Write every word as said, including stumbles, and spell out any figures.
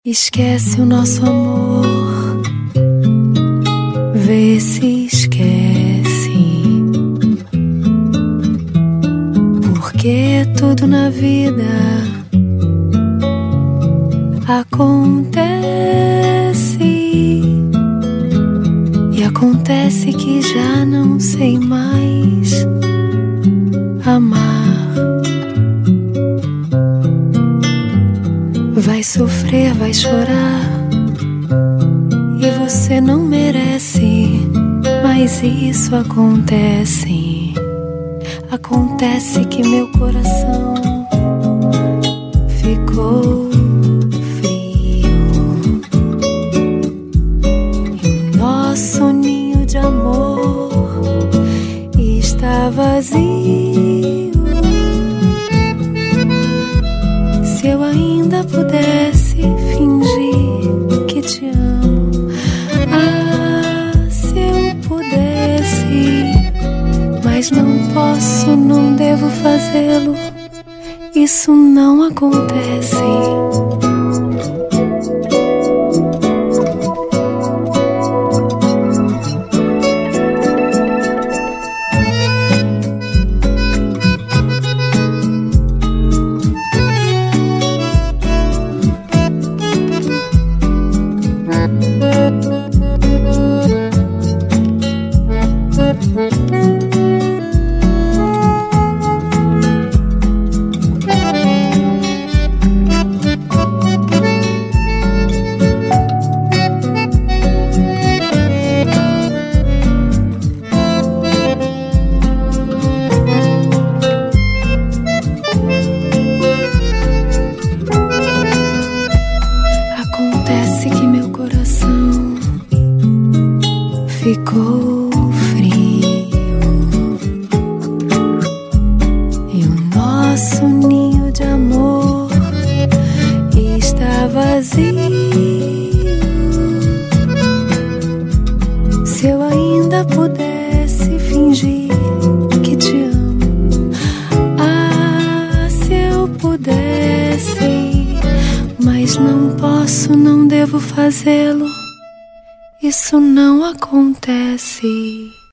Esquece o nosso amor, vê se esquece, porque tudo na vida acontece, e acontece que já não sei mais amar. Vai sofrer, vai chorar, e você não merece, mas isso acontece. Acontece que meu coração ficou frio, e o nosso ninho de amor está vazio. Se eu ainda pudesse fingir que te amo, ah, se eu pudesse, mas não posso, não devo fazê-lo, isso não acontece. Acontece que meu coração ficou frio, e o nosso ninho de amor está vazio. Se eu ainda pudesse fingir que te amo, ah, se eu pudesse, mas não posso, não devo fazê-lo, isso não acontece.